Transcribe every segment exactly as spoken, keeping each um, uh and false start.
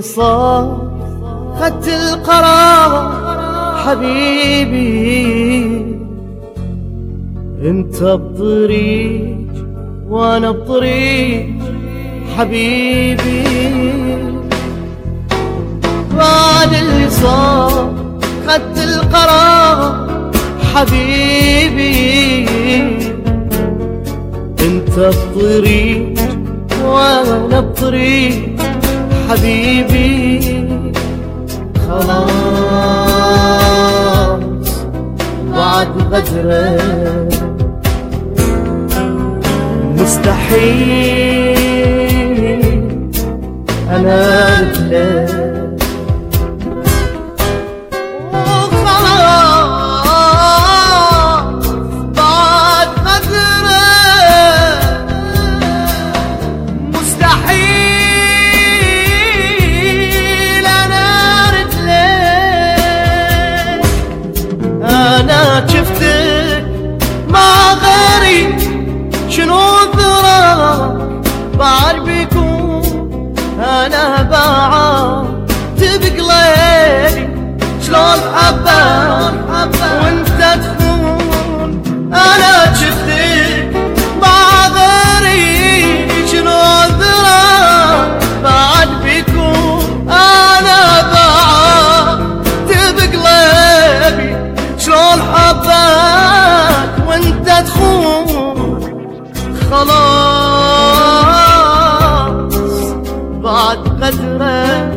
صار خدت القرار حبيبي، انت بطريق وانا بطريق حبيبي. بعد اللي صار خدت القرار حبيبي، انت بطريق وانا بطريق حبيبي. خلاص بعد غدرك مستحيل انا ارجلك، وخلاص بعد غدرك مستحيل انا ارجلك. انا شفتك مع غيري شنو ذراك بعد بيكون، انا بعد بقلبي شلون حبك وانت تخون. انا شفتك مع غيري شنو ذراك بعد بيكون، انا بعد بقلبي شلون حبك وانت تخون. خلاص بعد غدرك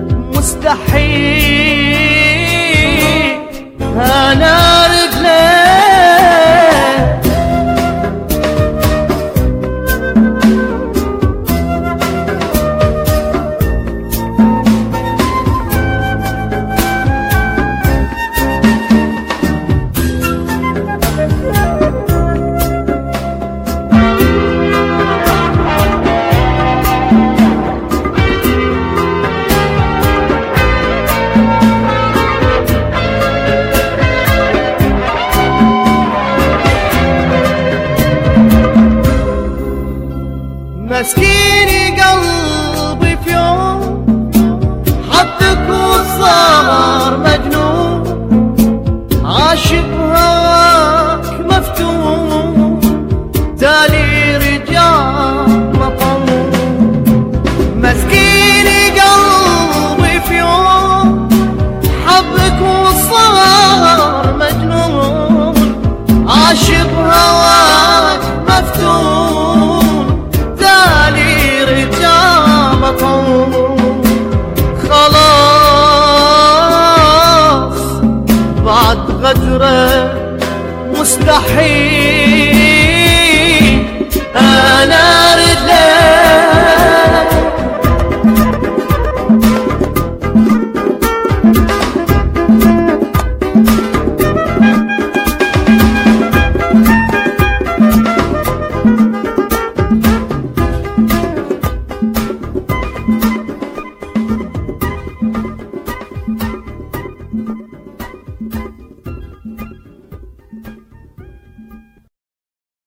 مستحيل انا رجلك. مسكيني قلبي في يوم حبك وصار مجنون، عاشق هواك مفتون، تالي رجال مطمون. مسكيني قلبي في يوم حبك وصار مجنون، عاشق هواك مفتون، خلاص بعد غدرك مستحيل